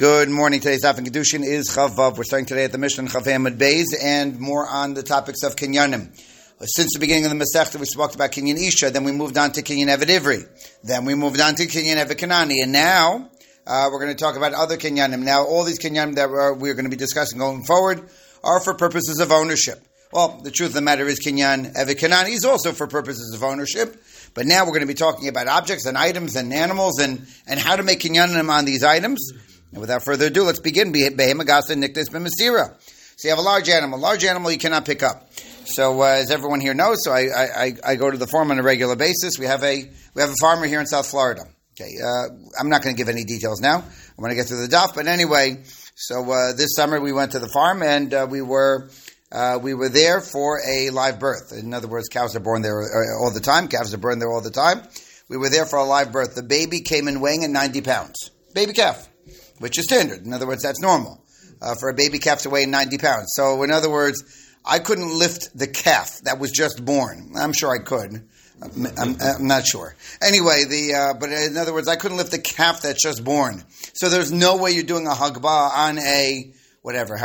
Good morning. Today's Daf in Kedushin is Chavav. We're starting today at the Mishnah Chav Hamad Beis and more on the topics of Kinyanim. Since the beginning of the Masechta, we spoke about Kinyan Isha, then we moved on to Kinyan Eved Ivri, then we moved on to Kinyan Eved Kanani, and now we're going to talk about other Kinyanim. Now, all these Kinyanim that we're going to be discussing going forward are for purposes of ownership. Well, the truth of the matter is Kinyan Eved Kanani is also for purposes of ownership, but now we're going to be talking about objects and items and animals and how to make Kinyanim on these items. And without further ado, let's begin. Behema Gasa Niknes B'Masira. So you have a large animal. Large animal you cannot pick up. So as everyone here knows, so I go to the farm on a regular basis. We have a farmer here in South Florida. Okay, I'm not going to give any details now. I want to get through the daf, but anyway. So this summer we went to the farm and we were there for a live birth. In other words, cows are born there all the time. Calves are born there all the time. We were there for a live birth. The baby came in weighing at 90 pounds. Baby calf, which is standard. In other words, that's normal for a baby calf to weigh 90 pounds. So in other words, I couldn't lift the calf that was just born. I'm sure I could. I'm not sure. Anyway, but in other words, I couldn't lift the calf that's just born. So there's no way you're doing a hagbah on a whatever,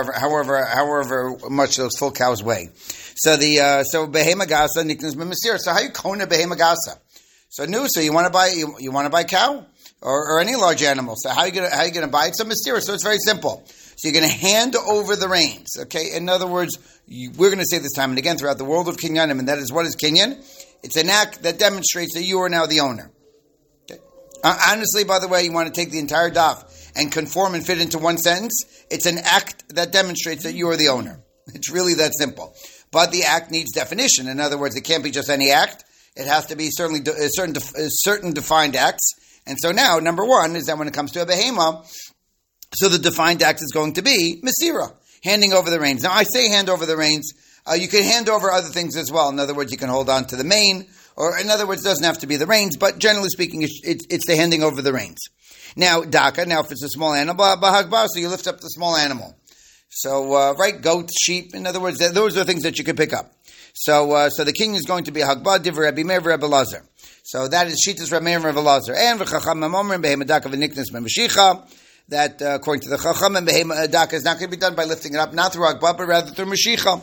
however much those full cows weigh. So behema gasa niknas b'masira. So how you kona behema gasa? So you want to buy cow or any large animal. So how are you gonna buy it? So mysterious. So it's very simple. So you're going to hand over the reins. Okay. In other words, we're going to say this time and again throughout the world of kinyanim, and that is what is kinyan? It's an act that demonstrates that you are now the owner. Okay. Honestly, by the way, you want to take the entire daf and conform and fit into one sentence. It's an act that demonstrates that you are the owner. It's really that simple. But the act needs definition. In other words, it can't be just any act. It has to be certain defined acts. And so now, number one is that when it comes to a behema, so the defined act is going to be Masira, handing over the reins. Now, I say hand over the reins. You can hand over other things as well. In other words, you can hold on to the mane, or in other words, it doesn't have to be the reins, but generally speaking, it's the handing over the reins. Now, daka, if it's a small animal, bahagba, so you lift up the small animal. So, goats, sheep, in other words, those are things that you can pick up. So the king is going to be Hagbah, Divrei Rabbi Meir, Rabbi Lazar. So that is Shitas Rabbi Meir, Rabbi Lazar. And v'chacham omrim behema daka v'niknas b'mashicha. That according to the chacham and behema daka is not going to be done by lifting it up, not through Hagbah, but rather through mashicha.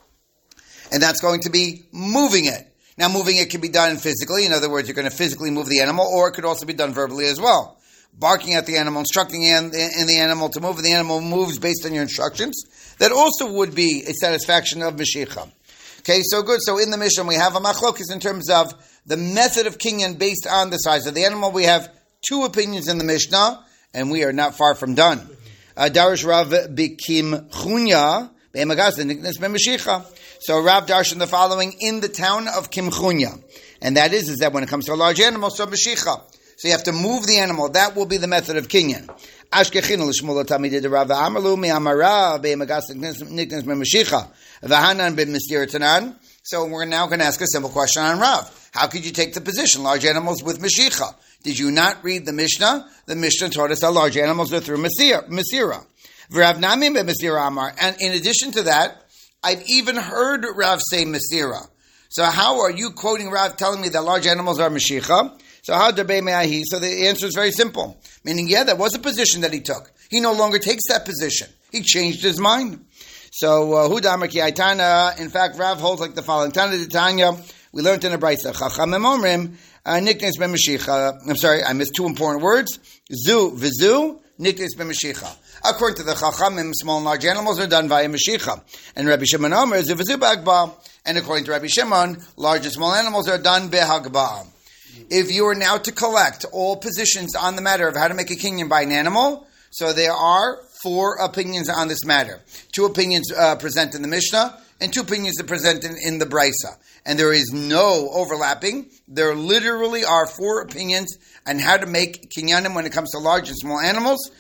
And that's going to be moving it. Now, moving it can be done physically. In other words, you're going to physically move the animal, or it could also be done verbally as well. Barking at the animal, instructing in the animal to move, and the animal moves based on your instructions. That also would be a satisfaction of mashicha. Okay, so good. So in the Mishnah, we have a machlokes in terms of the method of kinyan based on the size of the animal. We have two opinions in the Mishnah, and we are not far from done. Darish Rav Bikim Chunya, Be'emagasa, Niknas B'Mashicha. So Rav darshan the following in the town of Kimchunya. And that is that when it comes to a large animal, so Mashicha. So you have to move the animal. That will be the method of kinyan. Ashkechinu l'shmula tamidid Rav Amalu mi'amara be'emagasa Niknas B'Mashicha. V'hanan b'Masira Tanan. So we're now going to ask a simple question on Rav. How could you take the position, large animals with Mashicha? Did you not read the Mishnah? The Mishnah taught us that large animals are through Masira. V'Rav Namim b'Masira Amar. And in addition to that, I've even heard Rav say Masira. So how are you quoting Rav telling me that large animals are Mashicha? So how debei me'ahi? So the answer is very simple. Meaning, yeah, that was a position that he took. He no longer takes that position. He changed his mind. So, Hudamar ki aitana, in fact, Rav holds like the following. Tana Tanya, we learned in the Brisa, Chachamim omrim, niknes b'mashicha. I'm sorry, I missed two important words. Zu, vizu, niknes b'mashicha. According to the Chachamim, small and large animals are done via mashicha. And Rabbi Shimon omer, zu vizu b'hagbah. And according to Rabbi Shimon, large and small animals are done b'hagbah. If you are now to collect all positions on the matter of how to make a kinyan by an animal, so there are 4 opinions on this matter. 2 opinions present in the Mishnah, and 2 opinions are presented in the Brisa. And there is no overlapping. There literally are 4 opinions on how to make kinyanim when it comes to large and small animals.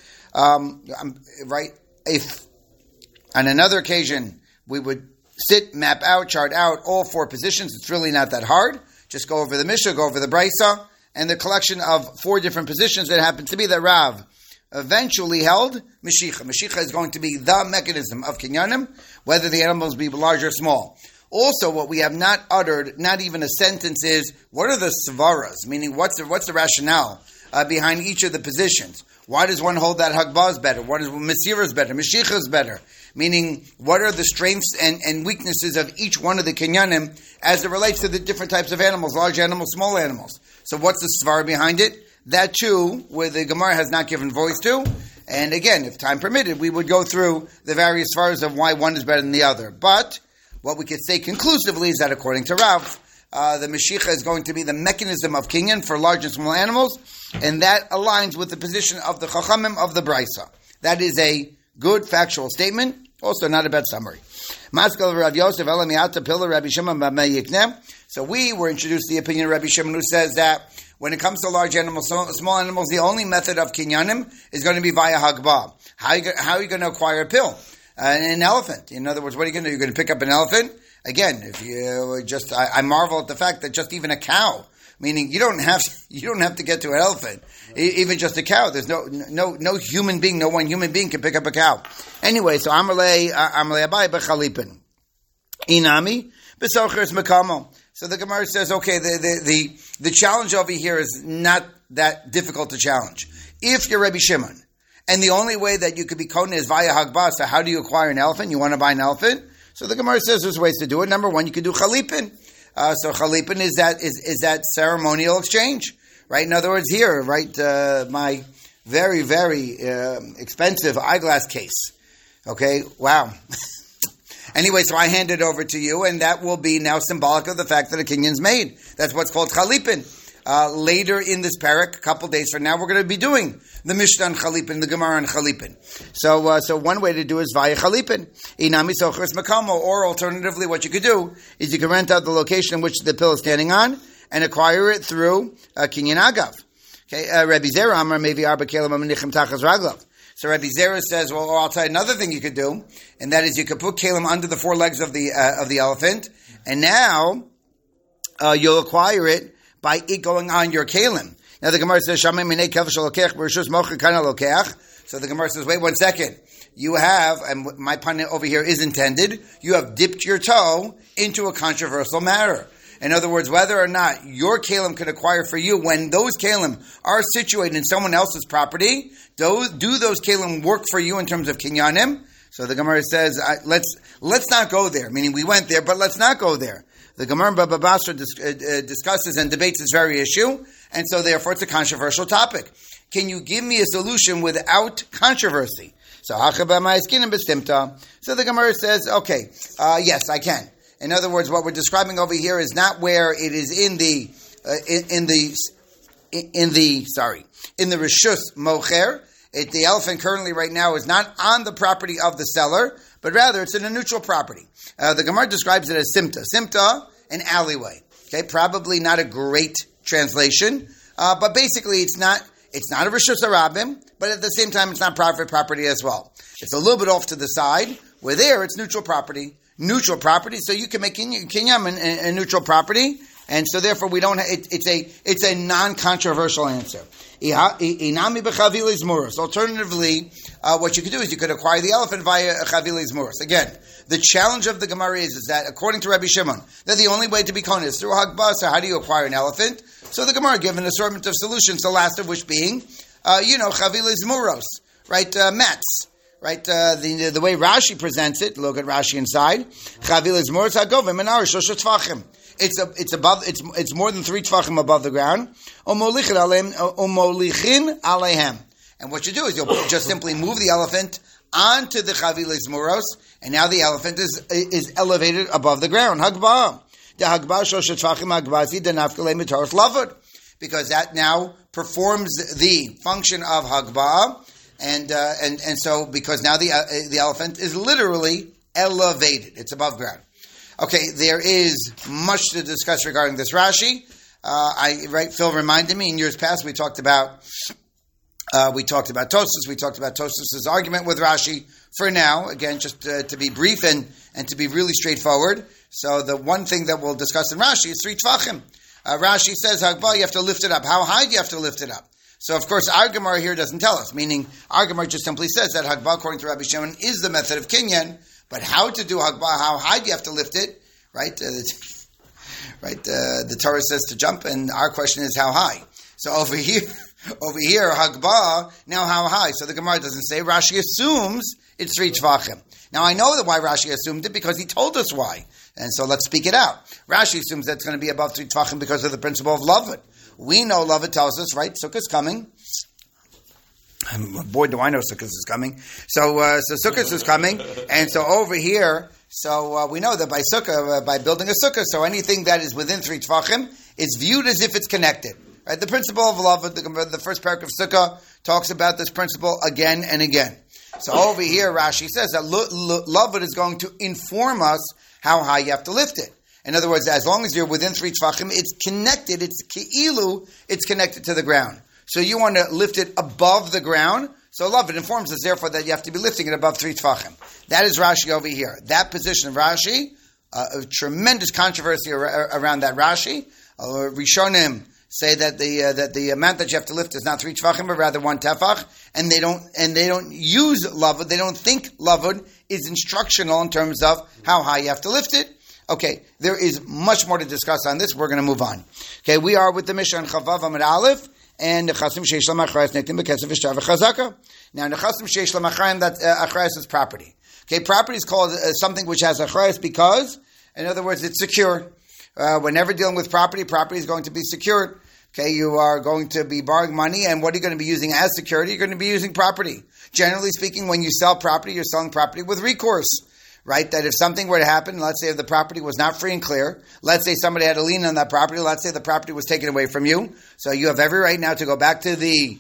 Right? If on another occasion we would map out, chart out all 4 positions, it's really not that hard. Just go over the Mishnah, go over the Brisa, and the collection of 4 different positions that happen to be that Rav eventually held Mashicha. Mashicha is going to be the mechanism of kinyanim, whether the animals be large or small. Also, what we have not uttered, not even a sentence, is what are the svaras? Meaning, what's the rationale behind each of the positions? Why does one hold that Hagbah is better? What is Mesira is better? Meshicha is better? Meaning, what are the strengths and weaknesses of each one of the Kinyanim as it relates to the different types of animals, large animals, small animals? So what's the svara behind it? That too, where the Gemara has not given voice to. And again, if time permitted, we would go through the various svaras of why one is better than the other. But what we could say conclusively is that according to Rav, the Meshicha is going to be the mechanism of Kinyan for large and small animals, and that aligns with the position of the Chachamim of the Brisa. That is a good factual statement, also not a bad summary. So we were introduced to the opinion of Rabbi Shimon, who says that when it comes to large animals, small animals, the only method of kinyanim is going to be via hagbah. How are you going to acquire a pill? An elephant. In other words, what are you going to do? You're going to pick up an elephant? Again, if you just, I marvel at the fact that just even a cow, meaning you don't have to get to an elephant. Even just a cow. There's no human being, no one human being can pick up a cow. Anyway, so Amalei Abai Bechalipin. Inami Besochers Makamo. So the Gemara says, okay, the challenge over here is not that difficult to challenge. If you're Rabbi Shimon, and the only way that you could be kohen is via hagbah, so how do you acquire an elephant? You want to buy an elephant? So the Gemara says there's ways to do it. Number one, you could do chalipin. So chalipin is that ceremonial exchange, right? In other words, here, right, my very, very expensive eyeglass case. Okay, wow. Anyway, so I hand it over to you, and that will be now symbolic of the fact that a kinyan's made. That's what's called chalipin. Later in this parak, a couple days from now, we're going to be doing the Mishnah on chalipin, the Gemara on chalipin. So one way to do is via chalipin. Inami sochers makamo, or alternatively, what you could do is you can rent out the location in which the pill is standing on and acquire it through kinyan agav. Okay, Rabbi Zera Amar maybe arba kelim amanichim tachas raglav. So Rabbi Zera says, well, I'll tell you another thing you could do, and that is you could put kalim under the four legs of the elephant, and now you'll acquire it by it going on your kalim. Now the Gemara says, so the Gemara says, wait 1 second. You have, and my pun over here is intended, you have dipped your toe into a controversial matter. In other words, whether or not your kalim could acquire for you, when those kalim are situated in someone else's property, do those kalim work for you in terms of kinyanim? So the Gemara says, let's not go there. Meaning we went there, but let's not go there. The Gemara in Baba Basra discusses and debates this very issue, and so therefore it's a controversial topic. Can you give me a solution without controversy? So the Gemara says, okay, yes, I can. In other words, what we're describing over here is not where it is in the Rishus Mocher. The elephant currently right now is not on the property of the seller, but rather it's in a neutral property. The Gemara describes it as simta. Simta, an alleyway. Okay, probably not a great translation, but basically it's not a Rishus Harabim, but at the same time it's not private property as well. It's a little bit off to the side, where there it's neutral property, so you can make kinyam a neutral property, and so therefore we don't. It's a non-controversial answer. Alternatively, what you could do is you could acquire the elephant via chavilis muros. Again, the challenge of the Gemara is that according to Rabbi Shimon, that the only way to be kohen is through hagbah. So how do you acquire an elephant? So the Gemara given an assortment of solutions. The last of which being, chavilis muros, right? Mats. Right, the way Rashi presents it. Look at Rashi inside. Chavilas moritz hagovim and arishosh tvachim. It's more than 3 tvachim above the ground. Omolichin alehem. And what you do is you'll just simply move the elephant onto the chavilas moros, and now the elephant is elevated above the ground. Hagbah. The hagbah shosh tvachim hagbasi denafkalei mitaros lavud, because that now performs the function of hagbah. And so because now the elephant is literally elevated, it's above ground. Okay, there is much to discuss regarding this Rashi. Phil reminded me in years past we talked about Tosfos. We talked about Tosfos' argument with Rashi. For now, again, just to be brief and to be really straightforward. So the one thing that we'll discuss in Rashi is 3 tvachim. Rashi says hagbah, you have to lift it up. How high do you have to lift it up? So, of course, our Gemara here doesn't tell us, meaning our Gemara just simply says that Hagbah, according to Rabbi Shimon, is the method of Kinyan, but how to do Hagbah, how high do you have to lift it, right? The Torah says to jump, and our question is how high. So over here, Over here, Hagba, now how high? So the Gemara doesn't say. Rashi assumes it's 3 Tvachim. Now I know that why Rashi assumed it, because he told us why. And so let's speak it out. Rashi assumes that's going to be above 3 Tvachim because of the principle of Lavud. We know Lavud tells us, right, Sukkah's coming. Boy, do I know Sukkot is coming. So Sukkot is coming, and so over here, we know that by Sukkah, by building a Sukkah, so anything that is within 3 Tvachim is viewed as if it's connected. Right? The principle of love, the first paragraph of Sukkah talks about this principle again and again. So over here, Rashi says that love is going to inform us how high you have to lift it. In other words, as long as you're within 3 Tvachim, it's connected. It's ki'ilu. It's connected to the ground. So you want to lift it above the ground. So love it informs us, therefore, that you have to be lifting it above 3 Tvachim. That is Rashi over here. That position of Rashi, a tremendous controversy around that Rashi. Rishonim say that the amount that you have to lift is not 3 Tvachim, but rather 1 tefach, and they don't use lavud. They don't think lavud is instructional in terms of how high you have to lift it. Okay, there is much more to discuss on this. We're going to move on. Okay, we are with the Mishnah on Chavav Amud Aleph. And nechasim sheish lamachrayis nektim bekesef v'shtar v'chazaka. Now nechasim sheish lamachrayim, that achrayis is property. Okay, property is called something which has achrayis because, in other words, it's secure. Whenever dealing with property is going to be secured. Okay, you are going to be borrowing money, and what are you going to be using as security? You're going to be using property. Generally speaking, when you sell property, you're selling property with recourse. Right, that if something were to happen, let's say if the property was not free and clear, let's say somebody had a lien on that property, let's say the property was taken away from you, so you have every right now to go back to the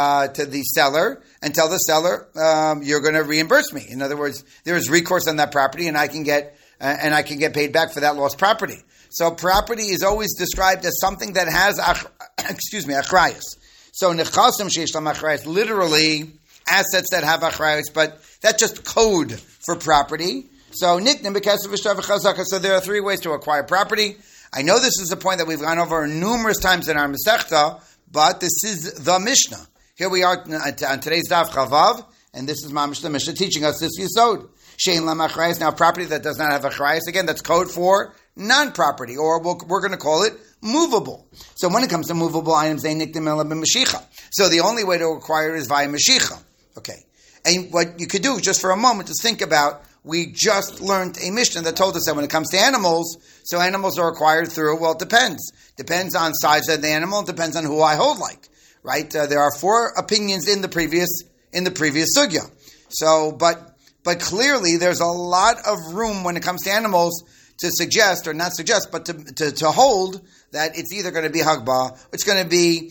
seller and tell the seller, you're going to reimburse me. In other words, there is recourse on that property, and I can get paid back for that lost property. So property is always described as something that has achrayus. So nechasim sheish lam achrayus, literally assets that have achrayus, but that's just code for property. So niknim bekesef v'shtar v'chazaka. So there are 3 ways to acquire property. I know this is a point that we've gone over numerous times in our Masechta, but this is the Mishnah. Here we are on today's Daf Chavav, and this is Mamish the Mishnah teaching us this Yisod. Shein lam achrayus. Now, property that does not have achrayus, again, that's code for non-property, or we're going to call it movable. So when it comes to movable items, they niknim ela b'mashicha. So the only way to acquire is via mashicha. Okay. And what you could do just for a moment is think about, we just learned a Mishnah that told us that when it comes to animals, so animals are acquired through, well, it depends. Depends on size of the animal, it depends on who I hold like. Right? There are 4 opinions in the previous sugya. So, but clearly there's a lot of room when it comes to animals to suggest, or not suggest, but to hold that it's either going to be Hagba, it's going to be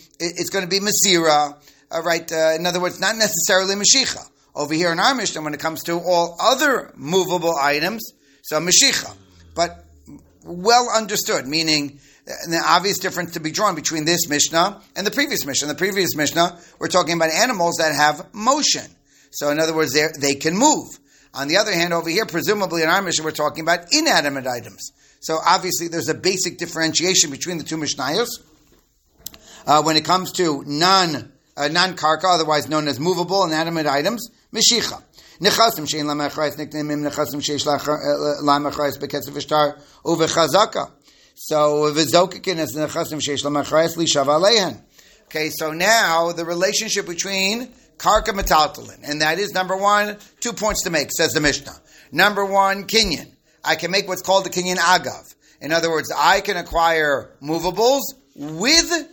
Masira, right? In other words, not necessarily Mashicha. Over here in our Mishnah, when it comes to all other movable items, so Mashicha. But well understood, meaning the obvious difference to be drawn between this Mishnah and the previous Mishnah. In the previous Mishnah, we're talking about animals that have motion. So in other words, they can move. On the other hand, over here, presumably in our Mishnah, we're talking about inanimate items. So obviously there's a basic differentiation between the 2 Mishnayos. When it comes to non-karka, otherwise known as movable inanimate items, Meshicha. Nechasim shein lam achrayis niknim nechasim sheish lam achrayis bekesef v'shtar uvechazaka. So v'zokikin is nechasim sheish lam achrayis lishav aleihen. Okay, so now the relationship between karka metaltalin, and that is number 1, 2 points to make, says the Mishnah. Number 1, kinyan. I can make what's called the kinyan agav. In other words, I can acquire movables with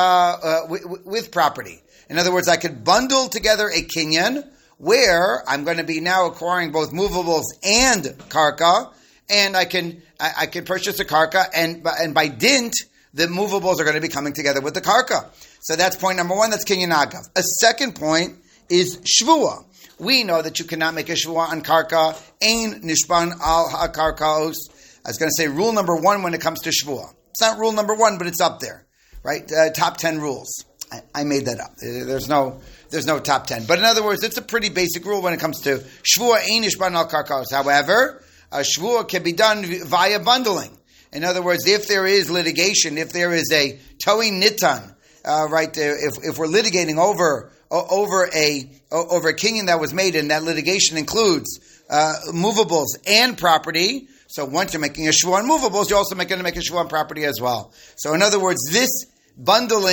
property. In other words, I could bundle together a kinyan where I'm going to be now acquiring both movables and karka, and I can purchase a karka, and by dint, the movables are going to be coming together with the karka. So that's point number 1, that's kinyan agav. A second point is shvua. We know that you cannot make a shvua on karka, ein nishban al ha-karkaos. I was going to say rule number 1 when it comes to shvua. It's not rule number 1, but it's up there, right? Top 10 rules. I made that up. There's no top 10. But in other words, it's a pretty basic rule when it comes to shvua ein nishban al karkaos. However, a shvua can be done via bundling. In other words, if there is litigation, if there is a towing nitan, right? If we're litigating over a kinyan that was made, and that litigation includes movables and property. So once you're making a shvua on movables, you're also going to make a shvua on property as well. So in other words, this bundling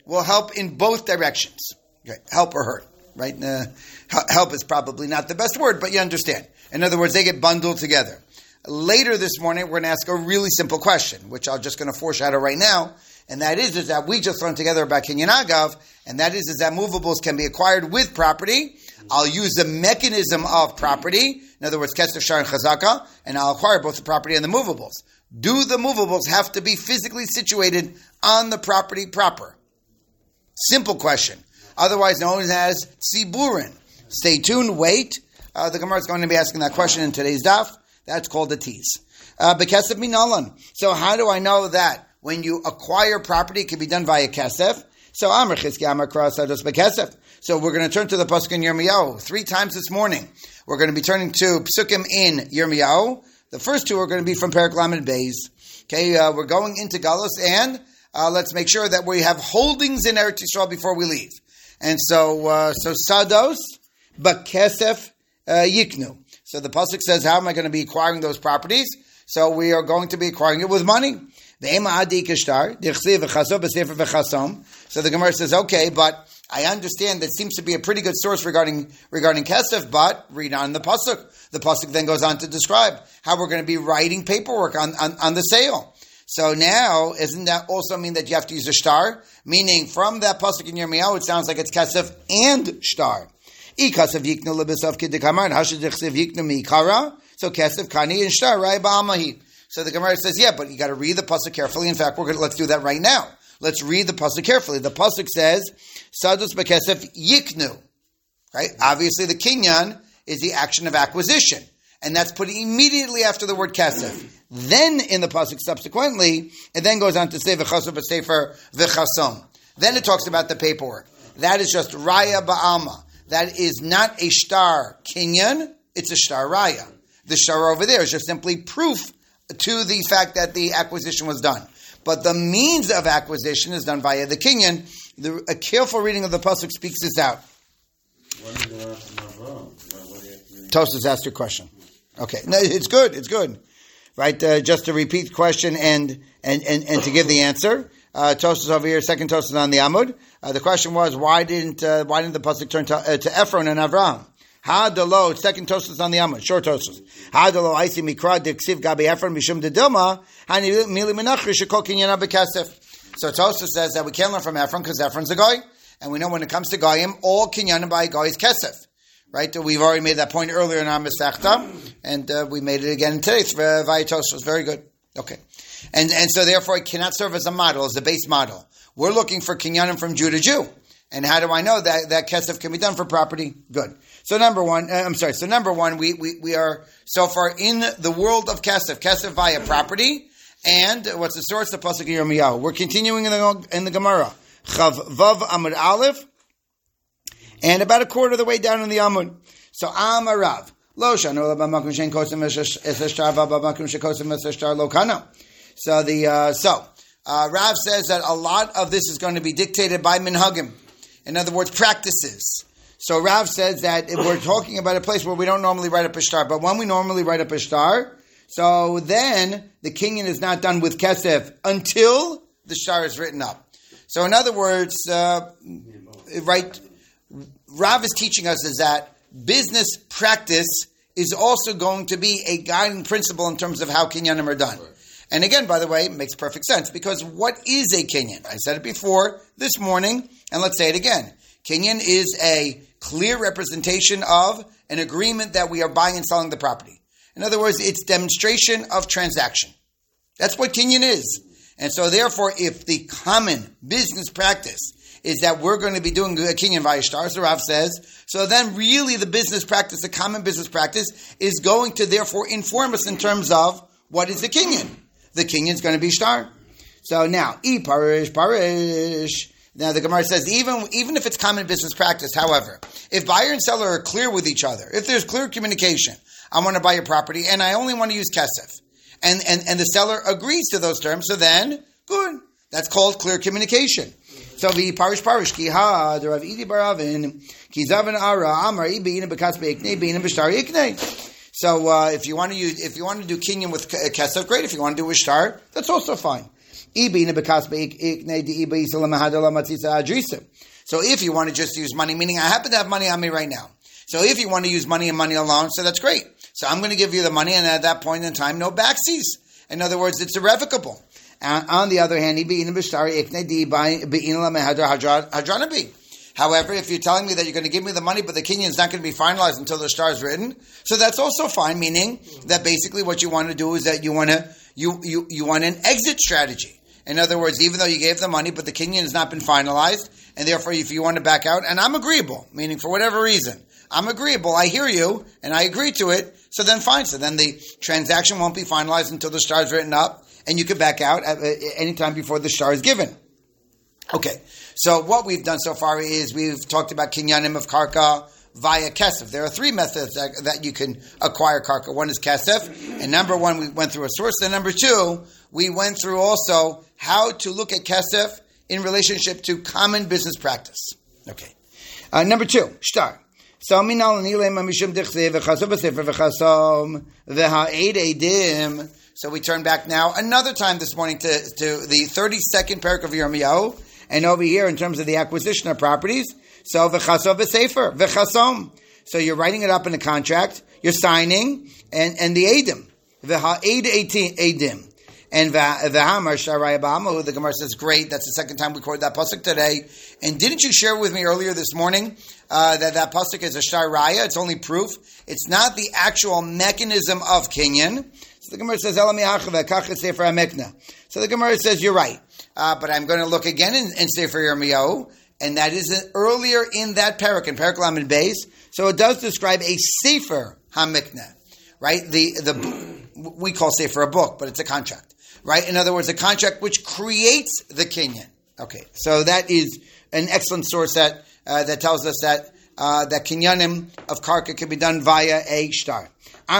will help in both directions. Okay. Help or hurt, right? Help is probably not the best word, but you understand. In other words, they get bundled together. Later this morning, we're going to ask a really simple question, which I'm just going to foreshadow right now, and that is that we just learned together about Kinyan Agav, and that is that movables can be acquired with property. I'll use the mechanism of property, in other words, Kesef, Shtar, and Chazaka, and I'll acquire both the property and the movables. Do the movables have to be physically situated on the property proper? Simple question. Otherwise known as Tziburin. Stay tuned, wait. The Gemara is going to be asking that question in today's daf. That's called a tease. Bekesef minalan. So how do I know that when you acquire property, it can be done via kesef? So Amar Chizki Amar Krasados Bekesef. So we're going to turn to the pasuk in Yirmiyahu 3 times this morning. We're going to be turning to psukim in Yirmiyahu. The first 2 are going to be from Perek Lamed Beis. Okay, we're going into Galus, and let's make sure that we have holdings in Eretz Yisrael before we leave. And so Sados Bekesef Yiknu. So the pasuk says, how am I going to be acquiring those properties? So we are going to be acquiring it with money. So the Gemara says, okay, but I understand that seems to be a pretty good source regarding kesef, but read on the pasuk. The pasuk then goes on to describe how we're going to be writing paperwork on the sale. So now, isn't that also mean that you have to use a shtar? Meaning, from that pasuk in Yirmiyahu, it sounds like it's kesef and shtar. So kesef kani and shtar rai ba'amahi. So the Gemara says, yeah, but you got to read the pasuk carefully. In fact, let's do that right now. Let's read the pasuk carefully. The pasuk says, "Sadus bekesef yiknu." Right? Obviously, the kinyan is the action of acquisition, and that's put immediately after the word kesef. Then in the pasuk subsequently, it then goes on to say v'chasav b'sefer v'chasom. Then it talks about the paperwork. That is just raya ba'alma. That is not a shtar kinyan; it's a shtar raya. The shtar over there is just simply proof to the fact that the acquisition was done. But the means of acquisition is done via the kinyan. A careful reading of the pasuk speaks this out. Tosfos asked your question. Okay, no, it's good. Right, just to repeat the question and to give the answer. Tosfos over here, second Tosfos on the Amud. The question was, why didn't the pasuk turn to Ephron and Avraham? Hadalo, second Tosfos on the Amud, short Tosfos. Hadalo, I see mikra diksiv gabi Ephron mishum de dilma hani mili menachri shekol kinyan bekesef. So Tosfos says that we can't learn from Ephron because Ephron's a guy, and we know when it comes to goyim, all kinyan by guy is kesef. Right? We've already made that point earlier in our Masechta, and we made it again today via Tosfos. Very good. Okay, and so therefore it cannot serve as a model, as a base model. We're looking for kinyanim from Jew to Jew. And how do I know that kesef can be done for property? Good. So number one, we are so far in the world of kesef via property, and what's the source? The pasuk in Yirmiyahu. We're continuing in the Gemara. Chav Vav Amud Aleph, and about a quarter of the way down in the Amud. So Amarav Lo Shano B'Makum Shein Kosem Eseshtar B'Makum Shekosem Eseshtar Lo Kana. So Rav says that a lot of this is going to be dictated by minhagim. In other words, practices. So Rav says that if we're talking about a place where we don't normally write up a shtar, but when we normally write up a shtar, so then the kinyan is not done with kesef until the shtar is written up. So in other words, right, Rav is teaching us is that business practice is also going to be a guiding principle in terms of how kinyanim are done. And again, by the way, it makes perfect sense, because what is a kinyan? I said it before this morning, and let's say it again. Kinyan is a clear representation of an agreement that we are buying and selling the property. In other words, it's demonstration of transaction. That's what kinyan is. And so therefore, if the common business practice is that we're going to be doing a kinyan via shtar, so Rav says, so then really the business practice, the common business practice, is going to therefore inform us in terms of what is the kinyan. The kinyan is going to be shtar. So now, parish. Now the Gemara says, even if it's common business practice, however, if buyer and seller are clear with each other, if there's clear communication, I want to buy your property and I only want to use kesef, and the seller agrees to those terms, so then, good. That's called clear communication. So parish ki ha the Rav Idi Baravin ki zaven ara amar ibin bekas beikne bin b'shtar ikne. So if you want to do kinyan with kesef, great. If you want to do with shtar, that's also fine. So if you want to just use money, meaning I happen to have money on me right now. So if you want to use money and money alone, so that's great. So I'm going to give you the money, and at that point in time, no backsies. In other words, it's irrevocable. On the other hand, however, if you're telling me that you're going to give me the money, but the kinyan is not going to be finalized until the shtar is written, so that's also fine. Meaning that basically what you want to do is that you want an exit strategy. In other words, even though you gave the money, but the kinyan has not been finalized, and therefore if you want to back out, and I'm agreeable, meaning for whatever reason, I'm agreeable, I hear you, and I agree to it, so then fine. So then the transaction won't be finalized until the shtar is written up, and you can back out at any time before the shtar is given. Okay, so what we've done so far is we've talked about kinyanim of karka via kesef. There are three methods that you can acquire karka. One is kesef, and number one, we went through a source, and number two, we went through also how to look at kesef in relationship to common business practice. Okay. Number two, shtar. So we turn back now another time this morning to the 32nd parak of Yirmiyahu, and over here in terms of the acquisition of properties. So v'chasom v'sefer v'chasom. So you're writing it up in a contract, you're signing, and the edim v'ha'ed edim. And v'hamar sharaya b'hamahu, the Gemara says, great, that's the second time we quoted that pasuk today. And didn't you share with me earlier this morning that pasuk is a shtar raya? It's only proof. It's not the actual mechanism of kinyan. So the Gemara says, so the Gemara says, you're right. But I'm going to look again in Sefer Yirmiyahu, and that is earlier in that parak, in Parak Lamed Beis. So it does describe a Sefer HaMikneh, right? We call Sefer a book, but it's a contract. Right? In other words, a contract which creates the kinyan. Okay, so that is an excellent source that tells us that kinyanim of karka can be done via a shtar. So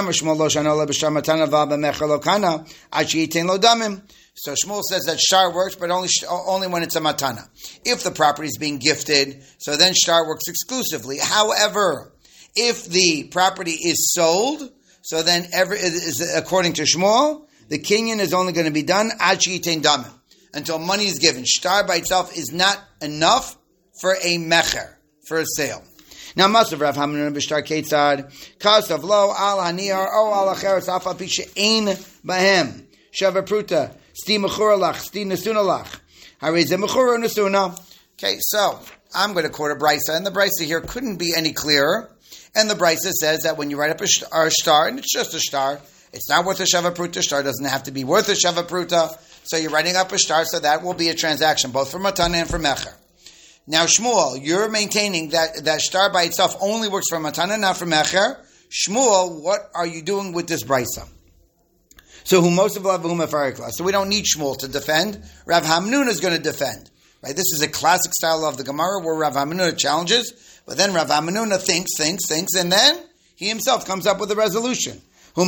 Shmuel says that shtar works, but only when it's a matana. If the property is being gifted, so then shtar works exclusively. However, if the property is sold, so then according to Shmuel, the kinyan is only going to be done until money is given. Shtar by itself is not enough for a mecher, for a sale. Now, Masav Rav Hamnun b'shtar ketzad kasav lo al haniyar o al acheres afal pi she'ein bahem shava pruta sti mechura lach sti nesuna lach harei mechura nesuna. Okay, so I'm going to quote a brisa, and the brisa here couldn't be any clearer. And the brisa says that when you write up a shtar, and it's just a shtar, it's not worth a shava pruta. Shtar doesn't have to be worth a shava pruta. So you're writing up a shtar, so that will be a transaction, both for matana and for mecher. Now, Shmuel, you're maintaining that shtar by itself only works for matana, not for mecher. Shmuel, what are you doing with this brisa? So who most of so we don't need Shmuel to defend. Rav Hamnun is going to defend. Right? This is a classic style of the Gemara where Rav Hamnun challenges, but then Rav Hamnun thinks, and then he himself comes up with a resolution. The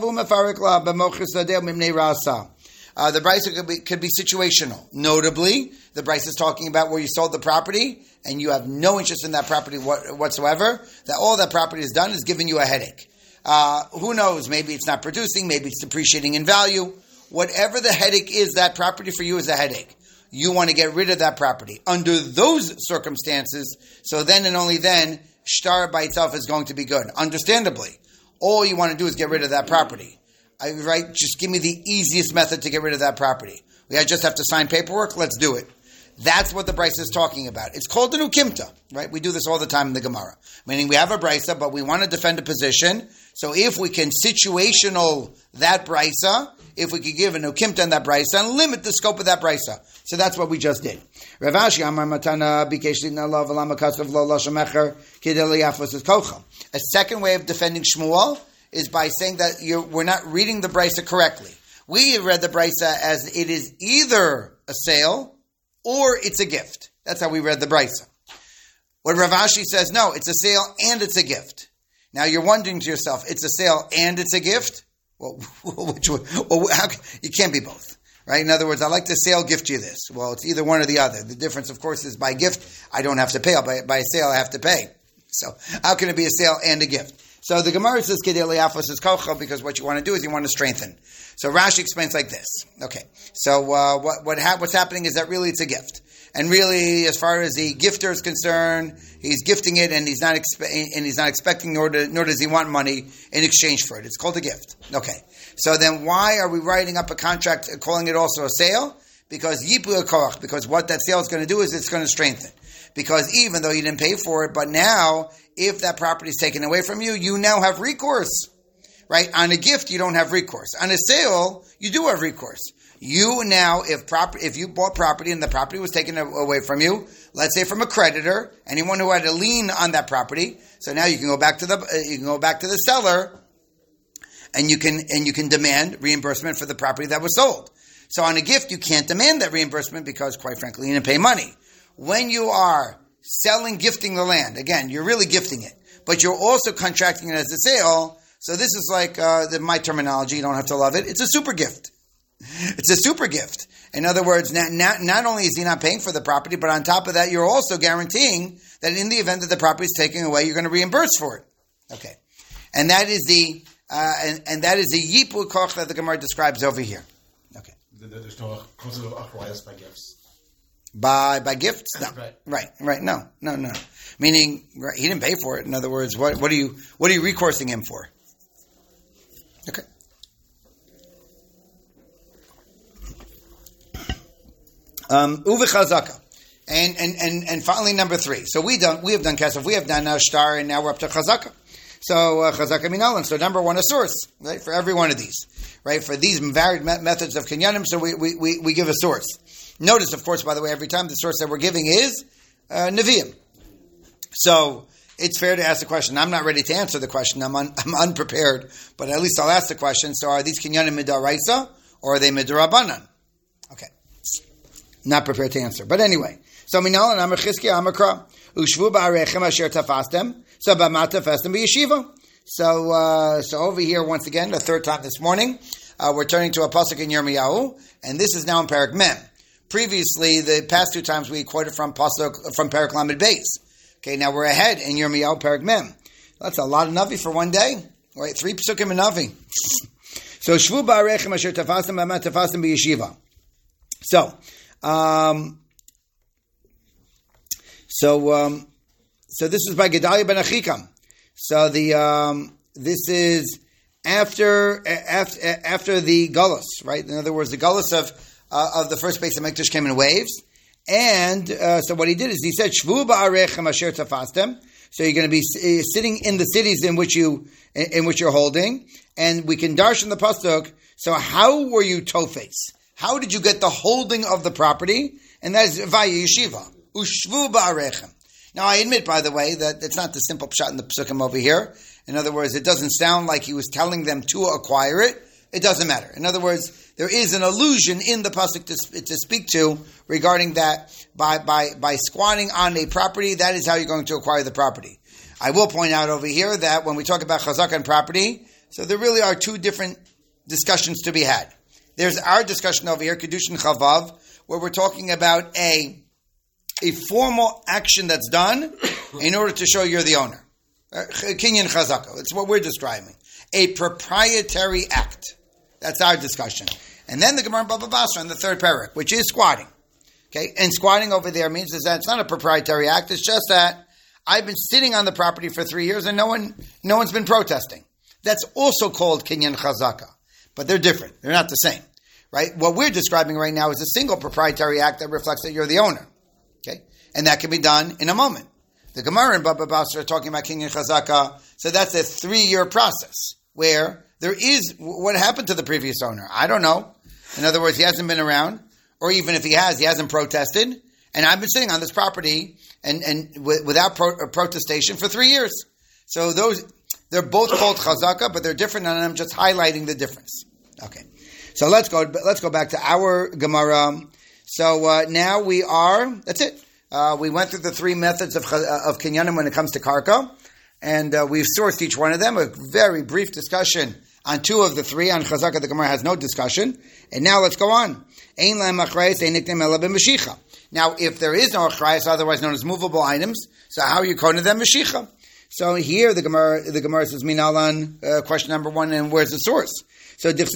brisa could be situational. Notably, the brisa is talking about where you sold the property and you have no interest in that property whatsoever. That all that property has done is giving you a headache. Who knows? Maybe it's not producing. Maybe it's depreciating in value. Whatever the headache is, that property for you is a headache. You want to get rid of that property. Under those circumstances, so then and only then, shtar by itself is going to be good. Understandably. All you want to do is get rid of that property. Right? Just give me the easiest method to get rid of that property. We just have to sign paperwork. Let's do it. That's what the brisa is talking about. It's called the nukimta, right? We do this all the time in the Gemara. Meaning we have a brisa, but we want to defend a position. So if we can situational that brisa, if we could give a nukimta in that brisa and limit the scope of that brisa. So that's what we just did. Rav Ashi Amar Matana bikesh lidna lo v'lama kasav lo lo shemecher kidei liyafos es kocha. A second way of defending Shmuel is by saying that we're not reading the brisa correctly. We read the brisa as it is either a sale or it's a gift. That's how we read the brisa. What Rav Ashi says, no, it's a sale and it's a gift. Now you're wondering to yourself, it's a sale and it's a gift? Well, which one? Well, you can't be both. Right? In other words, I like to sale gift you this. Well, it's either one or the other. The difference, of course, is by gift, I don't have to pay. By a sale, I have to pay. So how can it be a sale and a gift? So the Gemara says Kedei Liafos is kocha because what you want to do is you want to strengthen. So Rashi explains like this. Okay, so what's happening is that really it's a gift, and really as far as the gifter is concerned, he's gifting it, and he's not expecting, nor does he want money in exchange for it. It's called a gift. Okay, so then why are we writing up a contract calling it also a sale? Because yipu koach, because what that sale is going to do is it's going to strengthen. Because even though you didn't pay for it, but now if that property is taken away from you, you now have recourse. Right? On a gift, you don't have recourse. On a sale, you do have recourse. You now, if you bought property and the property was taken away from you, let's say from a creditor, anyone who had a lien on that property, so now you can go back to the seller, and you can demand reimbursement for the property that was sold. So on a gift, you can't demand that reimbursement because, quite frankly, you didn't pay money. When you are gifting the land, again, you're really gifting it, but you're also contracting it as a sale. So this is like my terminology. You don't have to love it. It's a super gift. It's a super gift. In other words, not only is he not paying for the property, but on top of that, you're also guaranteeing that in the event that the property is taken away, you're going to reimburse for it. Okay, and that is the yipu koch that the Gemara describes over here. Okay, there's no concept of acquiesce by gifts. By gifts? No. Right. No. Meaning, he didn't pay for it. In other words, what are you recoursing him for? Okay. Uve chazaka. And finally number 3. So we have done kesef, we have done shtar, and now we're up to chazaka. So chazaka minalan. So number 1, a source, right? For every one of these, right? For these varied methods of kinyanim, so we give a source. Notice, of course, by the way, every time the source that we're giving is Nevi'im. So it's fair to ask the question. I'm not ready to answer the question. I'm unprepared, but at least I'll ask the question. So are these kinyanim midaraisa or are they midarabanan? Okay. Not prepared to answer. But anyway. So minal and amachizki amakra. Ushvu ba'arechem asher tafastem. So ba'ma tafastem b'yeshiva. So over here, once again, the third time this morning, we're turning to a pasuk in Yirmiyahu, and this is now in Perek Mem. Previously, the past 2 times we quoted from Perek Lamed Beis. Okay, now we're ahead in Yirmiyahu Perek Mem. That's a lot of Navi for one day. Right, 3 psukim in Navi. So shvu ba'arechem asher tafastem b'ma tafastem b'yeshiva. So this is by Gedalia ben Achikam. So this is after the Gullus, right? In other words, the Gullus of the first Beis HaMikdash came in waves, and so what he did is he said, "Shvu ba'arechem asher tafastem." So you're going to be sitting in the cities in which you're holding, and we can darshan the pasuk. So how were you tofes? How did you get the holding of the property? And that is via yeshiva. Ushvu ba'arechem. Now I admit, by the way, that it's not the simple pshat in the psukim over here. In other words, it doesn't sound like he was telling them to acquire it. It doesn't matter. In other words, there is an allusion in the pasuk to speak to regarding that by squatting on a property, that is how you're going to acquire the property. I will point out over here that when we talk about chazaka and property, so there really are 2 different discussions to be had. There's our discussion over here, Kedushin Chavav, where we're talking about a formal action that's done in order to show you're the owner. Kinyan Chazaka. It's what we're describing. A proprietary act. That's our discussion. And then the Gemara in Baba Basra in the 3rd parak, which is squatting. Okay, and squatting over there means is that it's not a proprietary act. It's just that I've been sitting on the property for 3 years and no one's been protesting. That's also called Kinyan Chazaka. But they're different. They're not the same. Right? What we're describing right now is a single proprietary act that reflects that you're the owner. Okay? And that can be done in a moment. The Gemara in Baba Basra are talking about Kinyan Chazaka, so that's a 3-year process where there is what happened to the previous owner. I don't know. In other words, he hasn't been around, or even if he hasn't protested, and I've been sitting on this property and without protestation for 3 years. So they're both called Chazaka, but they're different, and I'm just highlighting the difference. Okay. So let's go back to our Gemara. So now that's it. We went through the 3 methods of kinyanim when it comes to karka, and we've sourced each one of them. A very brief discussion on 2 of the 3. On chazaka, the Gemara has no discussion. And now let's go on. Now, if there is no achrayas, otherwise known as movable items, so how are you calling them meshicha? So here the Gemara says Minalan, question number 1, and where's the source? So okay,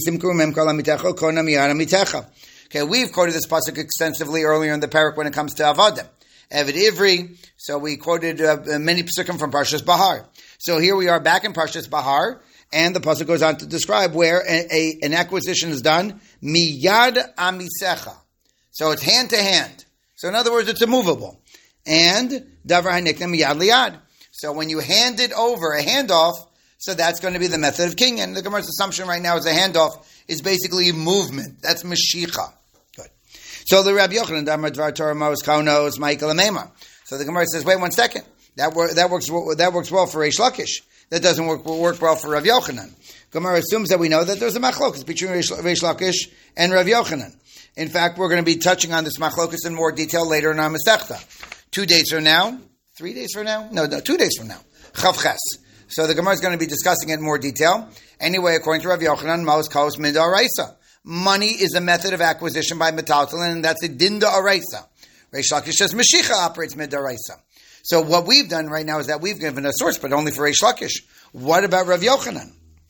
we've quoted this pasuk extensively earlier in the parak when it comes to Avadim. Eved Ivri, so we quoted many pasukim from Parshas Bahar. So here we are back in Parshas Bahar, and the pasuk goes on to describe where an acquisition is done, miyad amisecha. So it's hand to hand. So in other words, it's immovable. And davar hanikna miyad liyad. So when you hand it over, a handoff, so that's going to be the method of kinyan. The Gemara's assumption right now is a handoff is basically movement. That's mashicha. Good. So the Rabbi Yochanan, Damar Dvar Torah Mos Kaunos Michael Amema. So the Gemara says, wait 1 second. That works well for Reish Lakish. That doesn't work well for Rav Yochanan. Gemara assumes that we know that there's a machlokus between Reish Lakish and Rav Yochanan. In fact, we're going to be touching on this machlokus in more detail later in our Masechta. 2 days from now. 3 days from now? No, 2 days from now. Chav Ches. So the Gemara is going to be discussing it in more detail. Anyway, according to Rav Yochanan, Maos Kos Min D'Oraisa. Money is a method of acquisition by metaltalin, and that's a din d'oraisa. Reish Lakish says Mashicha operates Min D'Oraisa. So what we've done right now is that we've given a source, but only for Reish Lakish. What about Rav Yochanan?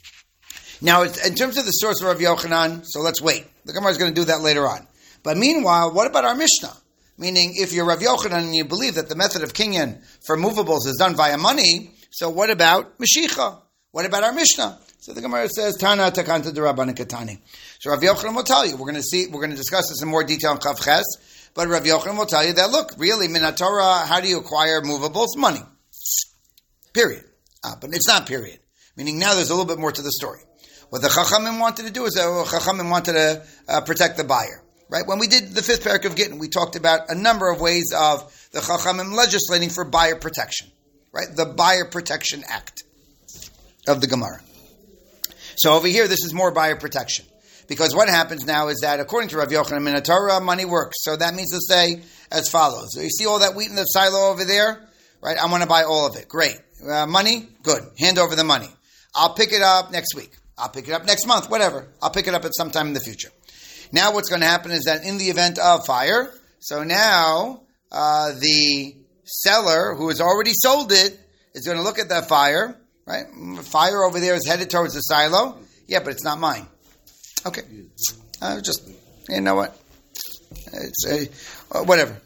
Now, in terms of the source of Rav Yochanan, so let's wait. The Gemara is going to do that later on. But meanwhile, what about our Mishnah? Meaning, if you're Rav Yochanan and you believe that the method of kinyan for movables is done via money, so what about Mashicha? What about our Mishnah? So the Gemara says, Tana takanta d'Rabbanan katani. So Rav Yochanan will tell you. We're going to discuss this in more detail in Chav Ches. But Rav Yochanan will tell you that, look, really, Minat Torah, how do you acquire movables? Money. Period. But it's not period. Meaning now there's a little bit more to the story. What the Chachamim wanted to do is Chachamim wanted to protect the buyer. Right? When we did the 5th parak of Gittin, we talked about a number of ways of the Chachamim legislating for buyer protection. Right? The Buyer Protection Act of the Gemara. So over here, this is more buyer protection. Because what happens now is that, according to Rav Yochanan, in Torah, money works. So that means to say as follows. So you see all that wheat in the silo over there? Right? I want to buy all of it. Great. Money? Good. Hand over the money. I'll pick it up next week. I'll pick it up next month. Whatever. I'll pick it up at some time in the future. Now what's going to happen is that in the event of fire, so now the seller who has already sold it is going to look at that fire. Right? Fire over there is headed towards the silo. Yeah, but it's not mine. Okay, you know what? It's whatever.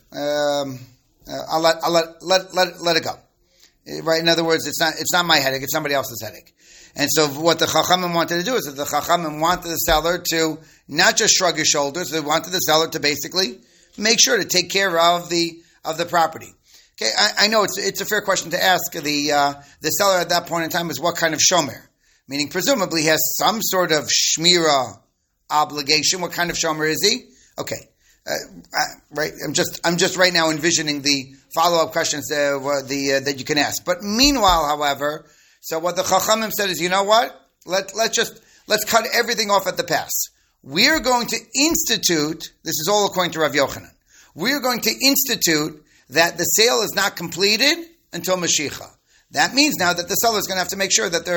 I'll let it go. Right? In other words, it's not my headache. It's somebody else's headache. And so, what the Chachamim wanted to do is that the Chachamim wanted the seller to not just shrug his shoulders. They wanted the seller to basically make sure to take care of the property. Okay, I know it's a fair question to ask. The seller at that point in time is what kind of shomer, meaning presumably he has some sort of shmira obligation. What kind of shomer is he? Okay, right. I'm just right now envisioning the follow-up questions that you can ask. But meanwhile, however, so what the Chachamim said is, you know what? Let's cut everything off at the pass. We're going to institute. This is all according to Rav Yochanan. We're going to institute that the sale is not completed until Mashicha. That means now that the seller is going to have to make sure that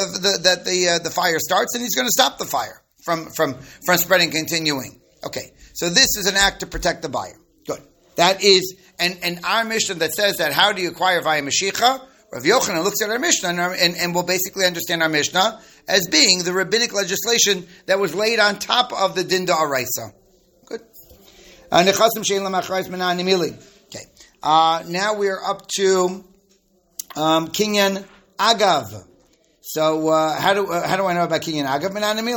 the fire starts, and he's going to stop the fire from spreading, continuing. Okay, so this is an act to protect the buyer. Good. That is, and our Mishnah that says that how do you acquire via Mashicha? Rav Yochanan looks at our Mishnah and will basically understand our Mishnah as being the rabbinic legislation that was laid on top of the Din D'Oraisa. Good. Okay. Now we're up to Kinyan Agav. So how do I know about Kinyan Agav?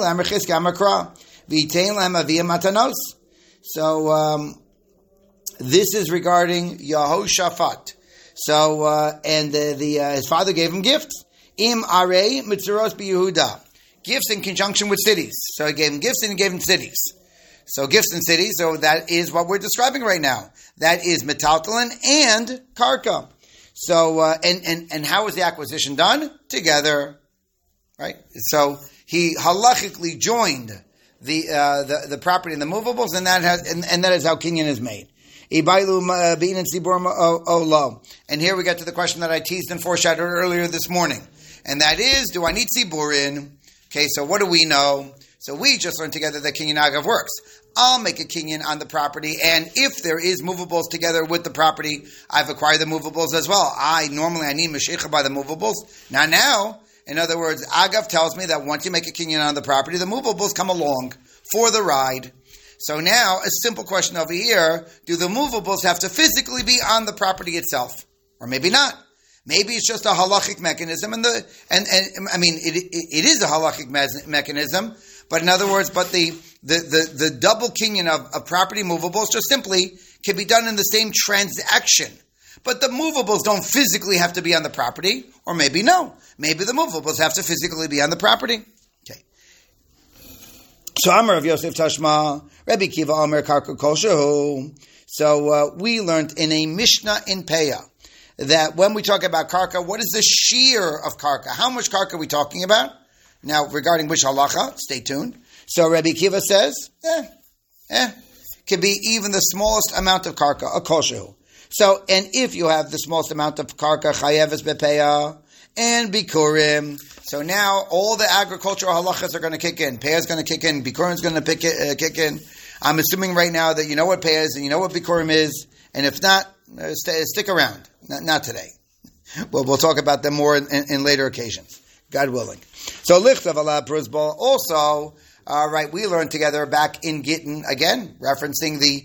So this is regarding Yehoshaphat. So and his father gave him gifts. Im arei mitzuros b'Yehuda. Gifts in conjunction with cities. So he gave him gifts and he gave him cities. So gifts and cities, so that is what we're describing right now. That is metaltalin and karka. So and how was the acquisition done? Together, right? So he halachically joined the property and the movables, and that is how kinyan is made. And here we get to the question that I teased and foreshadowed earlier this morning, and that is, do I need siburin? Okay, so what do we know? So we just learned together that Kinyan Agav works. I'll make a kinyan on the property, and if there is movables together with the property, I've acquired the movables as well. I need Mashiach by the movables. Now, in other words, Agav tells me that once you make a kinyan on the property, the movables come along for the ride. So now, a simple question over here, do the movables have to physically be on the property itself? Or maybe not. Maybe it's just a halachic mechanism, it is a halachic mechanism, but in other words, the double kinyan of property movables just simply can be done in the same transaction. But the movables don't physically have to be on the property, or maybe no. Maybe the movables have to physically be on the property. Okay. So Amar of Yosef Tashma, Rabbi Kiva Omer Karka Kol Shehu. So we learned in a Mishnah in Peah that when we talk about karka, what is the shear of karka? How much karka are we talking about? Now, regarding which halacha, stay tuned. So Rabbi Kiva says, could be even the smallest amount of karka, a koshu. So, and if you have the smallest amount of karka, chayeves bepeah and bikurim. So now all the agricultural halachas are going to kick in. Peah is going to kick in. Bikurim is going to kick in. I'm assuming right now that you know what peah is and you know what bikurim is. And if not, stick around. Not today. Well, we'll talk about them more in later occasions, God willing. So lichtav ala pruzbal. Also, right, we learned together back in Gittin again, referencing the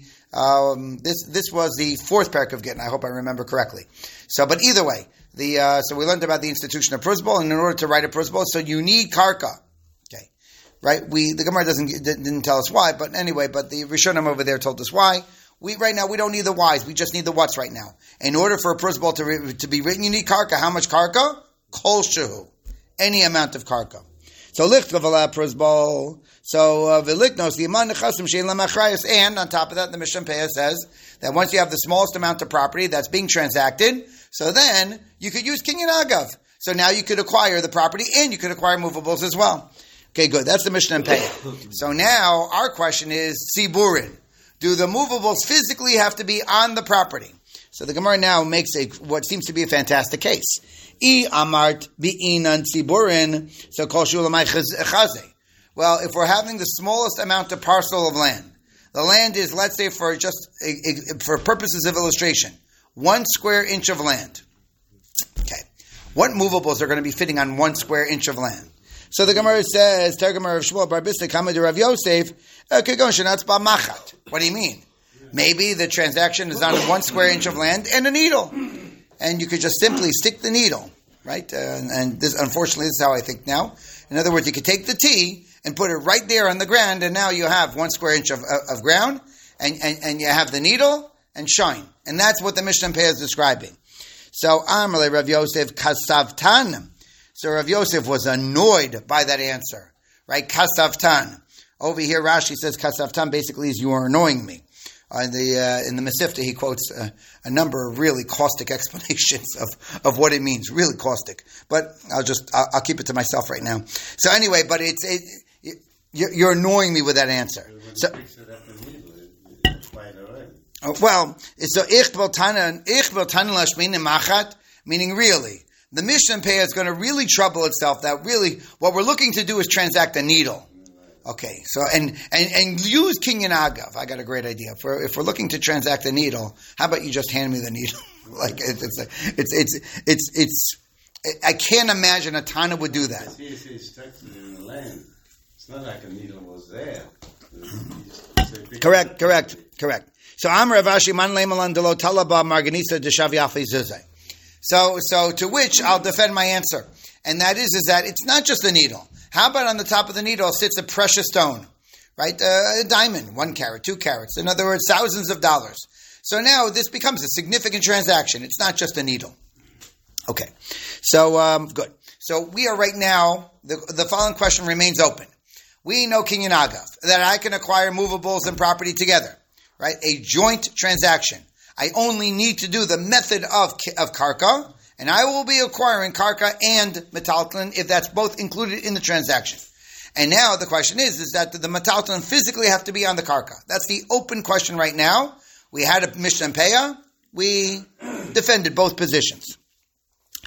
this was the fourth parak of Gittin. I hope I remember correctly. So, but either way, so we learned about the institution of pruzbal, and in order to write a pruzbal, so you need karka. Okay, right? The Gemara didn't tell us why, but anyway, but the Rishonim over there told us why. Right now, we don't need the whys. We just need the whats right now. In order for a pruzbal to be written, you need karka. How much karka? Kol shehu. Any amount of karka. So, lichtav ala pruzbal. So, v'liknos, the iman nechasim shein lamachrayas. And on top of that, the Mishnah Peah says that once you have the smallest amount of property that's being transacted, so then you could use kinyan agav. So now you could acquire the property and you could acquire movables as well. Okay, good. That's the Mishnah Peah. So now, our question is, tziburin. Do the movables physically have to be on the property? So the Gemara now makes what seems to be a fantastic case. I amart bi'inan tziburin, so kol shulamai chaze. Well, if we're having the smallest amount of parcel of land, the land is, let's say, for purposes of illustration, 1 square inch of land. Okay. What movables are going to be fitting on 1 square inch of land? So the Gemara says, Tergamar of Shmuel Bar Bisna Kamad Rav Yosef, Kegon Shenatz Ba Machat. What do you mean? Maybe the transaction is on 1 square inch of land and a needle. And you could just simply stick the needle, right? And this, unfortunately, this is how I think now. In other words, you could take the T and put it right there on the ground, and now you have 1 square inch of ground, and you have the needle and shine. And that's what the Mishnah Peah is describing. So, Amalei Rav Yosef Kasavtan. So Rav Yosef was annoyed by that answer, right? Kasavtan. Over here, Rashi says Kasavtan basically is you are annoying me. In the Mesivta, he quotes a number of really caustic explanations of what it means, really caustic. But I'll keep it to myself right now. So anyway, but you're annoying me with that answer. So, well, so ich will tanen lashmin machat, meaning really. The Mishnah Peah is going to really trouble itself that really what we're looking to do is transact a needle. Okay, so and use kinyan agav. I got a great idea. If we're looking to transact a needle, how about you just hand me the needle? Like it's I can't imagine a Tana would do that. It's structured in the land. It's not like a needle was there. Correct. So Amar Avashi man leimalan delo talaba marganisa deshaviafi zuzay. So to which I'll defend my answer. And that is that it's not just a needle. How about on the top of the needle sits a precious stone, right? A diamond, 1 carat, 2 carats. In other words, thousands of dollars. So now this becomes a significant transaction. It's not just a needle. Okay. So, good. So we are right now, the following question remains open. We know kinyan agav, that I can acquire movables and property together, right? A joint transaction. I only need to do the method of karka, and I will be acquiring karka and metaltalin if that's both included in the transaction. And now the question is that the metaltalin physically have to be on the karka? That's the open question right now. We had a Mishnah Peah. We defended both positions.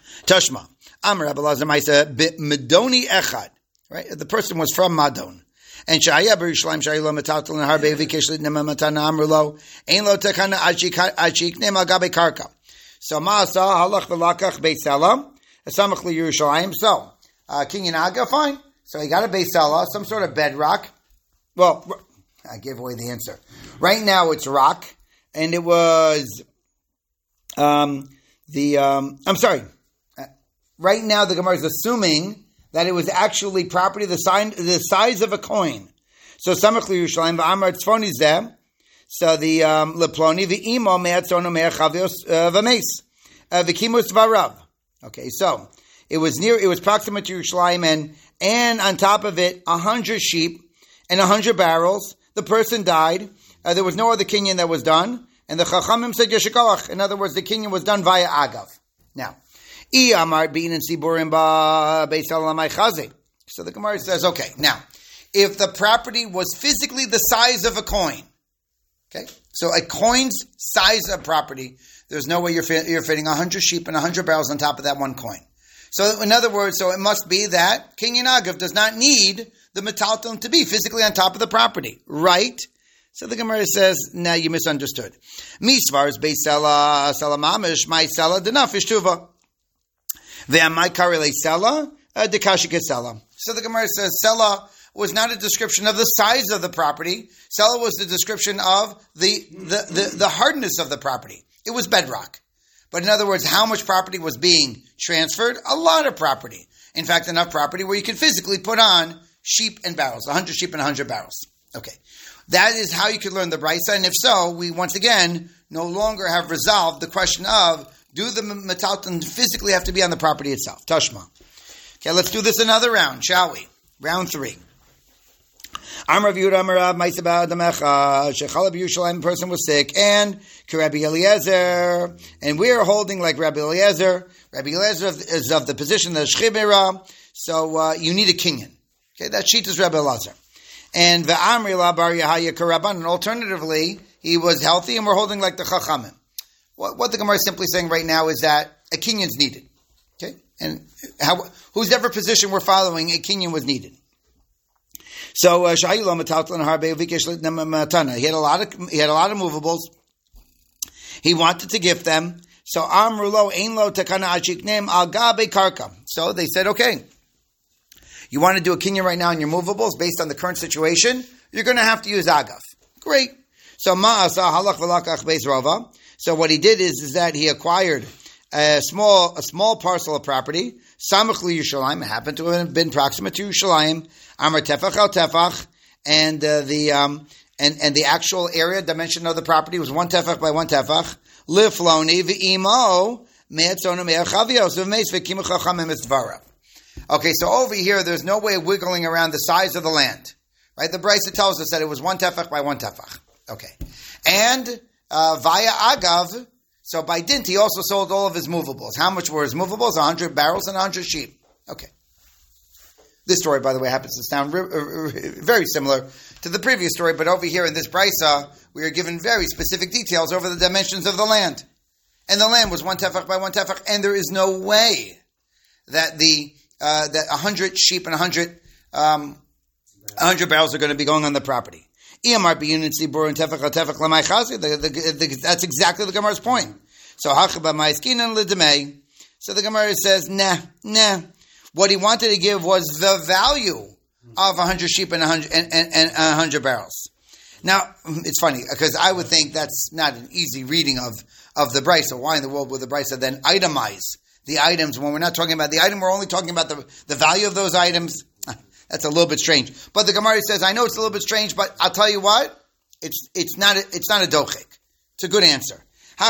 Tashma. Amar Abelazar Maisa Medoni Echad. Right? The person was from Madon. And Shaya B'Yerushalayim Shaylo Metatal and Harbe Vikesh Litnema Matana Amrulo Ein Lo Tekana Achik Nem Al Gabe Karka. So Maasa Halach V'Lakach Beit Sela Esamach L'Yerushalayim. So Kinyan Aga, fine. So he got a Beit Sela, some sort of bedrock. Well, I gave away the answer. Right now it's rock, and it was I'm sorry. Right now the Gemara is assuming that it was actually property the size of a coin. So Samach L'Yerushalayim v'Amar Tzfoni Zeh. So the Leploni v'Imo me'atzonu me'achavios v'meis v'kimus v'arav. Okay, so it was proximate to Yerushalayim, and on top of it 100 sheep and 100 barrels. The person died. There was no other kinyan that was done, and the Chachamim said Yeshikoach. In other words, the kinyan was done via Agav. Now. So the Gemara says, okay, now, if the property was physically the size of a coin, okay, so a coin's size of property, there's no way you're fitting 100 sheep and 100 barrels on top of that one coin. So in other words, so it must be that Kinyan Agav does not need the metalton to be physically on top of the property, right? So the Gemara says, now you misunderstood. Misvar is Beis Sela, Sela Mamish, my Sela, Denafish Tuva. So the Gemara says Sela was not a description of the size of the property. Sela was the description of the hardness of the property. It was bedrock. But in other words, how much property was being transferred? A lot of property. In fact, enough property where you can physically put on sheep and barrels, 100 sheep and 100 barrels. Okay. That is how you could learn the Brisa. And if so, we once again no longer have resolved the question of do the metalton physically have to be on the property itself? Tashma. Okay, let's do this another round, shall we? Round 3. Amar Yehuda Amar Rav Ma'aseh Ba'adamecha Shechala B'Yerushalayim, person was sick, and Rabbi Eliezer, and we are holding like Rabbi Eliezer. Rabbi Eliezer is of the position that Shchibera, so you need a kinyan. Okay, that sheet is Rabbi Eliezer. And Ve'amri La Bar Yahaya Karaban, and alternatively, he was healthy, and we're holding like the Chachamim. What the Gemara is simply saying right now is that a kinyan is needed. Okay? And whose ever position we're following, a kinyan was needed. So he had a lot of movables. He wanted to gift them. So Amrulo ein lo takana achiknem al gabe karka. So they said, okay, you want to do a kinyan right now on your movables based on the current situation, you're going to have to use agav. Great. So ma'asa halach v'lakach beis rova. So what he did is that he acquired a small parcel of property, Samach L'Yerushalayim, happened to have been proximate to Yerushalayim, Amar Tefach al Tefach, and the actual area dimension of the property was 1 Tefach by 1 Tefach. Lifloni v'imo me'etzonu me'achavios v'meis v'kimu chachamim etzvara. Okay, so over here, there's no way of wiggling around the size of the land, right? The Brisa tells us that it was 1 Tefach by 1 Tefach. Okay, and via Agav, so by dint, he also sold all of his movables. How much were his movables? 100 barrels and 100 sheep. Okay. This story, by the way, happens to sound very similar to the previous story, but over here in this Brisa, we are given very specific details over the dimensions of the land. And the land was 1 tefach by 1 tefach, and there is no way that that 100 sheep and 100 barrels are going to be going on the property. That's exactly the Gemara's point. So the Gemara says, nah. What he wanted to give was the value of 100 sheep and 100 barrels. Now, it's funny, because I would think that's not an easy reading of the Brisa. Why in the world would the Brisa then itemize the items when we're not talking about the item, we're only talking about the value of those items? That's a little bit strange. But the Gemara says, I know it's a little bit strange, but I'll tell you what, it's not a dochik. It's a good answer.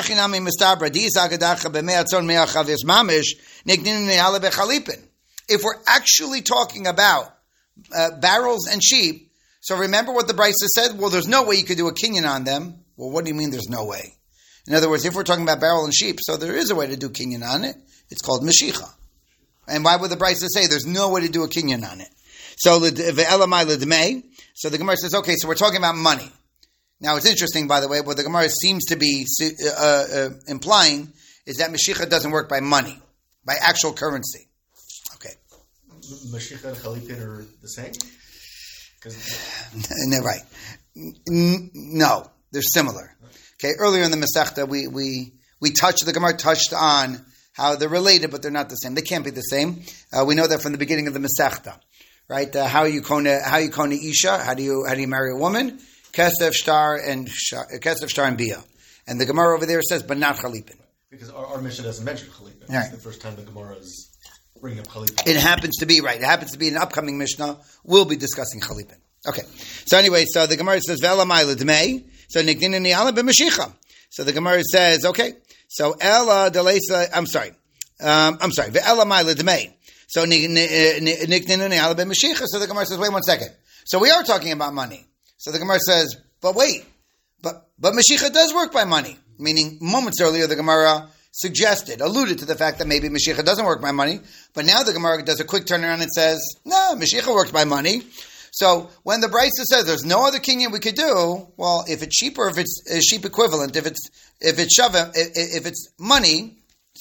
If we're actually talking about barrels and sheep, so remember what the Brisa said? Well, there's no way you could do a kinyan on them. Well, what do you mean there's no way? In other words, if we're talking about barrel and sheep, so there is a way to do kinyan on it. It's called Mashicha. And why would the Brisa say there's no way to do a kinyan on it? So the Gemara says, okay, so we're talking about money. Now, it's interesting, by the way, what the Gemara seems to be implying is that Mashicha doesn't work by money, by actual currency. Okay. Mashicha and Chalipin are the same? No, right. No, they're similar. Okay, earlier in the Masechta, the Gemara touched on how they're related, but they're not the same. They can't be the same. We know that from the beginning of the Masechta, right? How you kona isha? How do you marry a woman? Kesef shtar and bia. And the Gemara over there says, but not chalipin. Because our Mishnah doesn't mention chalipin. Right. It's the first time the Gemara is bringing up chalipin. It happens to be right. It happens to be an upcoming Mishnah. We'll be discussing chalipin. Okay. So anyway, so the Gemara says, Ve'ela ma'ila d'mei. So nikdinin ni'ala b'mashicha. So the Gemara says, okay. So Ella delesa. Ve'ela ma'ila d'mei. So nikdinin ni'ala b'mashicha. So the Gemara says, wait 1 second. So we are talking about money. So the Gemara says, but wait. But Mashicha does work by money. Meaning, moments earlier, the Gemara alluded to the fact that maybe Mashicha doesn't work by money. But now the Gemara does a quick turnaround and says, no, Mashicha works by money. So when the Brisa says there's no other kinyan we could do, well, if it's sheep or if it's sheep equivalent, if it's money,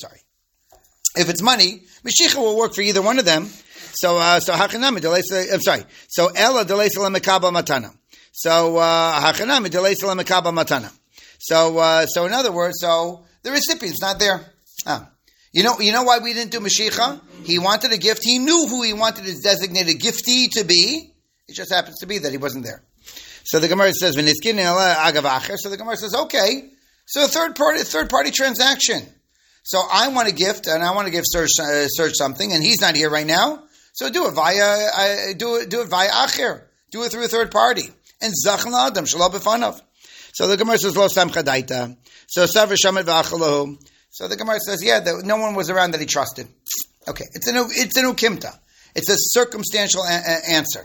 Mashicha will work for either one of them. So hachanami delesa. I'm sorry. So ella delesa lemekabel matana. So hachanami delesa lemekabel matana. So in other words, so the recipient's not there. You know why we didn't do Mashicha? He wanted a gift. He knew who he wanted his designated giftee to be. It just happens to be that he wasn't there. So the Gemara says, "V'niskin agav acher." So the Gemara says, "Okay." So a third party transaction. So I want a gift, and I want to give Serge something, and he's not here right now. So do it via acher. Do it through a third party. And zachan adam shalom b'fanav. So the Gemara says, "Lo samcha daita." So savar shamet v'achalahu. So the Gemara says, "Yeah, no one was around that he trusted." Okay, it's an ukimta. It's a circumstantial answer.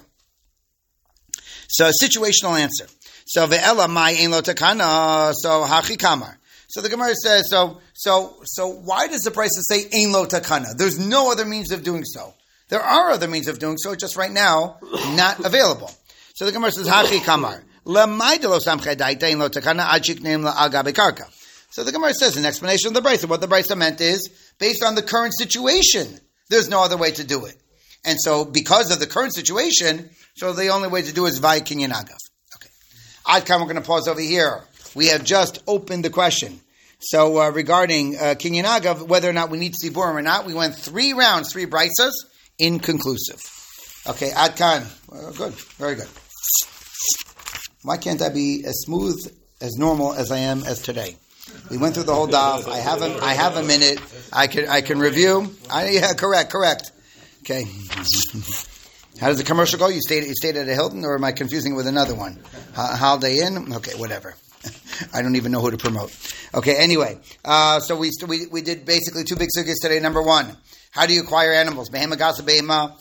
So a situational answer. So ve'ela mai ein lo takana. So hachi kamar. So the Gemara says, so why does the Brisa say ein lo takana? There's no other means of doing so. There are other means of doing so, just right now not available. So the Gemara says hachi kamar. Lamai de lo samcha daita ein lo takana achik neim la agabe karka. So the Gemara says an explanation of the Brisa. What the Brisa meant is based on the current situation. There's no other way to do it. And so, because of the current situation, so the only way to do it is via kinyan agav. Okay. Ad kan, we're going to pause over here. We have just opened the question. So, regarding kinyan agav, whether or not we need tziburim or not, we went 3 rounds, 3 braitzos, inconclusive. Okay, ad kan. Good. Very good. Why can't I be as smooth, as normal as I am as today? We went through the whole daf. I have a minute. I can review. Correct. Okay. How does the commercial go? You stayed at a Hilton, or am I confusing it with another one? Holiday Inn? Okay, whatever. I don't even know who to promote. Okay, anyway. So we did basically 2 big sugyas today. Number 1, how do you acquire animals? Behema gasa behema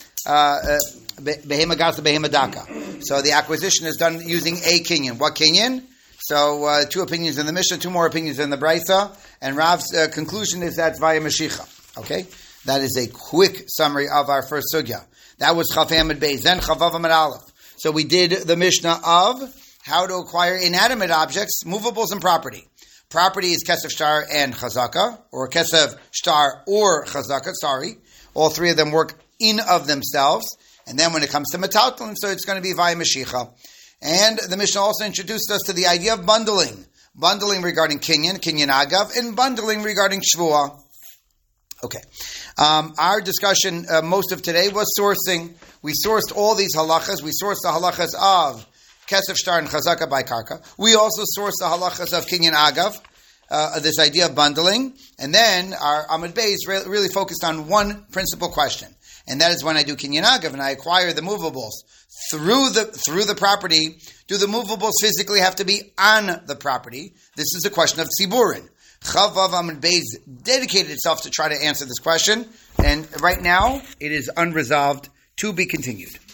daka. So the acquisition is done using a kinyan. What kinyan? So 2 opinions in the Mishnah, 2 more opinions in the Brisa, and Rav's conclusion is that's via Mashicha. Okay? That is a quick summary of our first sugya. That was Chaf Amid Beis. Then Chavav Amid Aleph. So we did the Mishnah of how to acquire inanimate objects, movables, and property. Property is Kesef Shtar and Chazaka, or Kesef Shtar or Chazaka, sorry. All 3 of them work in of themselves. And then when it comes to Metaltalin, so it's going to be via Mashicha. And the Mishnah also introduced us to the idea of bundling. Bundling regarding kinyan agav, and bundling regarding shvuah. Okay. Our discussion, most of today, was sourcing. We sourced all these halachas. We sourced the halachas of Kesef Shtar and Chazaka by Karka. We also sourced the halachas of kinyan agav, this idea of bundling. And then our Amud Beis really focused on one principal question. And that is when I do kinyan agav and I acquire the movables through the property, do the movables physically have to be on the property? This is a question of tziburin. Chavav Amud Beis dedicated itself to try to answer this question, and right now it is unresolved, to be continued.